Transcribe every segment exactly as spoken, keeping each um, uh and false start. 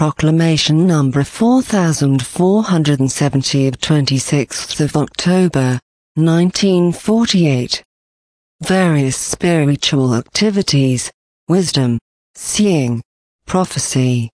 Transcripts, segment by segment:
Proclamation number four thousand four hundred seventy of twenty-sixth of October, nineteen forty-eight. Various spiritual activities, wisdom, seeing, prophecy.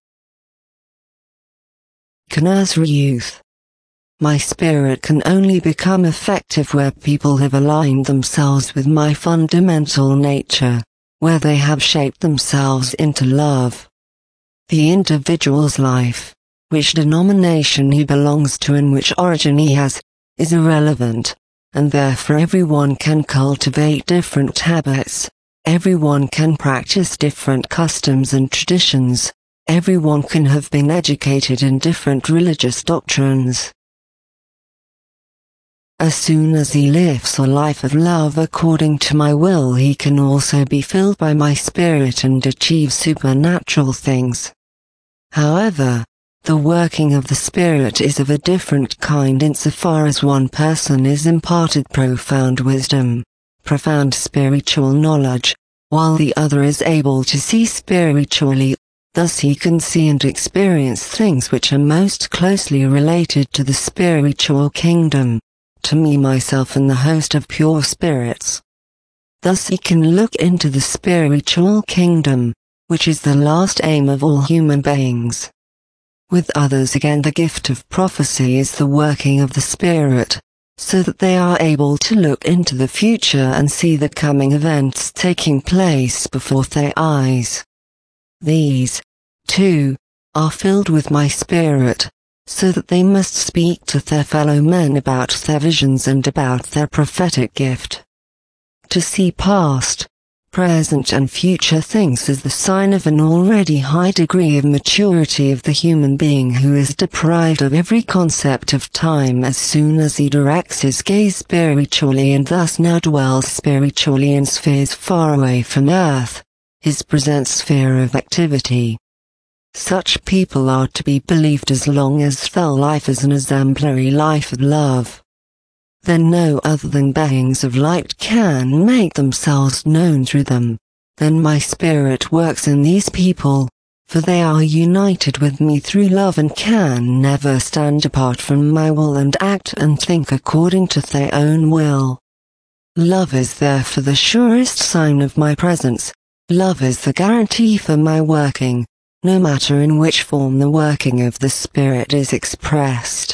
Kanasra Youth. My spirit can only become effective where people have aligned themselves with my fundamental nature, where they have shaped themselves into love. The individual's life, which denomination he belongs to and which origin he has, is irrelevant, and therefore everyone can cultivate different habits, everyone can practice different customs and traditions, everyone can have been educated in different religious doctrines. As soon as he lives a life of love according to my will, he can also be filled by my spirit and achieve supernatural things. However, the working of the Spirit is of a different kind insofar as one person is imparted profound wisdom, profound spiritual knowledge, while the other is able to see spiritually. Thus he can see and experience things which are most closely related to the spiritual kingdom, to me, myself, and the host of pure spirits. Thus he can look into the spiritual kingdom, which is the last aim of all human beings. With others again, the gift of prophecy is the working of the Spirit, so that they are able to look into the future and see the coming events taking place before their eyes. These, too, are filled with my spirit, so that they must speak to their fellow men about their visions and about their prophetic gift. To see past, present and future things is the sign of an already high degree of maturity of the human being who is deprived of every concept of time as soon as he directs his gaze spiritually and thus now dwells spiritually in spheres far away from earth, his present sphere of activity. Such people are to be believed as long as their life is an exemplary life of love. Then no other than beings of light can make themselves known through them. Then my spirit works in these people, for they are united with me through love and can never stand apart from my will and act and think according to their own will. Love is therefore the surest sign of my presence. Love is the guarantee for my working, no matter in which form the working of the Spirit is expressed.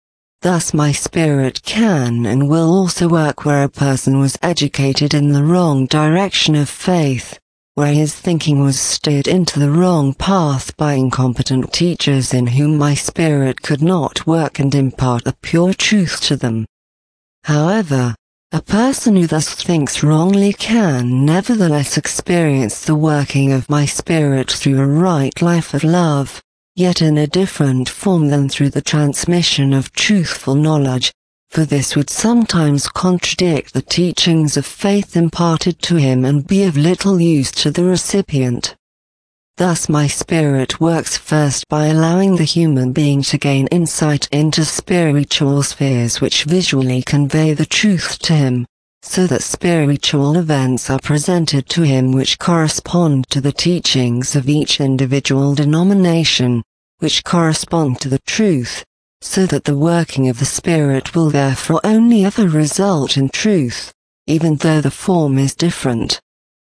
Thus my spirit can and will also work where a person was educated in the wrong direction of faith, where his thinking was steered into the wrong path by incompetent teachers in whom my spirit could not work and impart the pure truth to them. However, a person who thus thinks wrongly can nevertheless experience the working of my spirit through a right life of love, yet in a different form than through the transmission of truthful knowledge, for this would sometimes contradict the teachings of faith imparted to him and be of little use to the recipient. Thus my spirit works first by allowing the human being to gain insight into spiritual spheres which visually convey the truth to him, so that spiritual events are presented to him which correspond to the teachings of each individual denomination, which correspond to the truth, so that the working of the Spirit will therefore only ever result in truth, even though the form is different.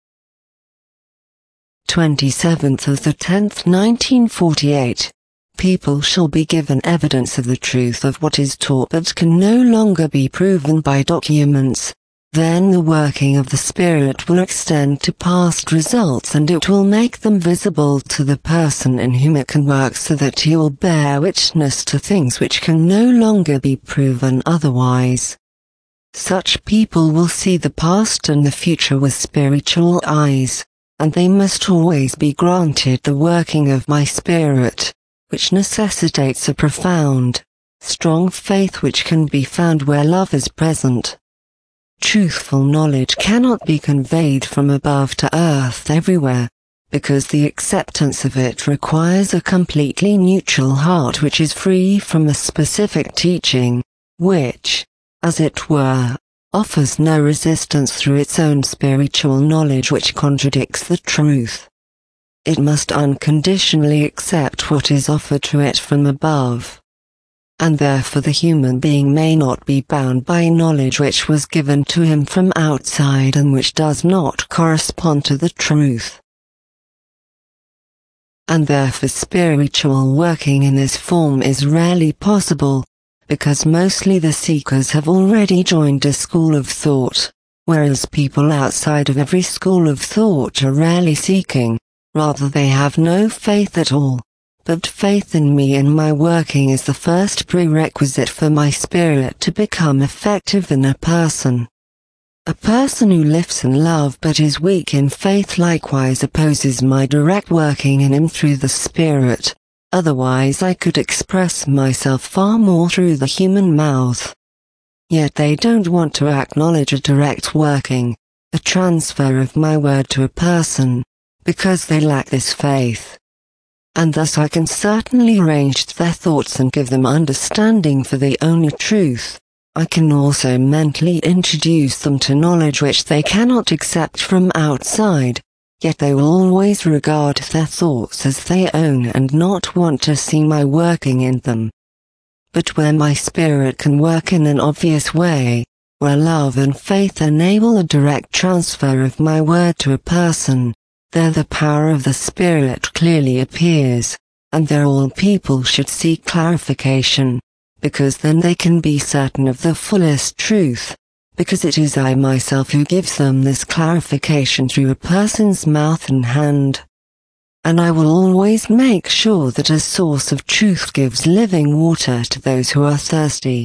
twenty-seventh of the tenth nineteen forty-eight. People shall be given evidence of the truth of what is taught but can no longer be proven by documents. Then the working of the Spirit will extend to past results and it will make them visible to the person in whom it can work so that he will bear witness to things which can no longer be proven otherwise. Such people will see the past and the future with spiritual eyes, and they must always be granted the working of my spirit, which necessitates a profound, strong faith which can be found where love is present. Truthful knowledge cannot be conveyed from above to earth everywhere, because the acceptance of it requires a completely neutral heart which is free from a specific teaching, which, as it were, offers no resistance through its own spiritual knowledge which contradicts the truth. it must unconditionally accept what is offered to it from above. And therefore the human being may not be bound by knowledge which was given to him from outside and which does not correspond to the truth. And therefore spiritual working in this form is rarely possible, because mostly the seekers have already joined a school of thought, whereas people outside of every school of thought are rarely seeking, rather they have no faith at all. But faith in me and my working is the first prerequisite for my spirit to become effective in a person. A person who lives in love but is weak in faith likewise opposes my direct working in him through the spirit, otherwise I could express myself far more through the human mouth. Yet they don't want to acknowledge a direct working, a transfer of my word to a person, because they lack this faith. And thus I can certainly arrange their thoughts and give them understanding for the only truth. I can also mentally introduce them to knowledge which they cannot accept from outside, yet they will always regard their thoughts as their own and not want to see my working in them. But where my spirit can work in an obvious way, where love and faith enable a direct transfer of my word to a person, there the power of the Spirit clearly appears, and there all people should seek clarification, because then they can be certain of the fullest truth, because it is I myself who gives them this clarification through a person's mouth and hand. And I will always make sure that a source of truth gives living water to those who are thirsty.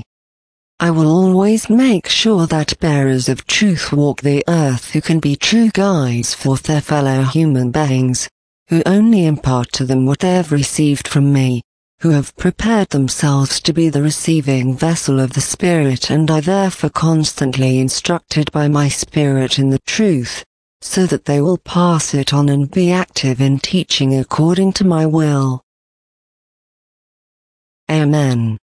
I will always make sure that bearers of truth walk the earth who can be true guides for their fellow human beings, who only impart to them what they have received from me, who have prepared themselves to be the receiving vessel of the Spirit and are therefore constantly instructed by my Spirit in the truth, so that they will pass it on and be active in teaching according to my will. Amen.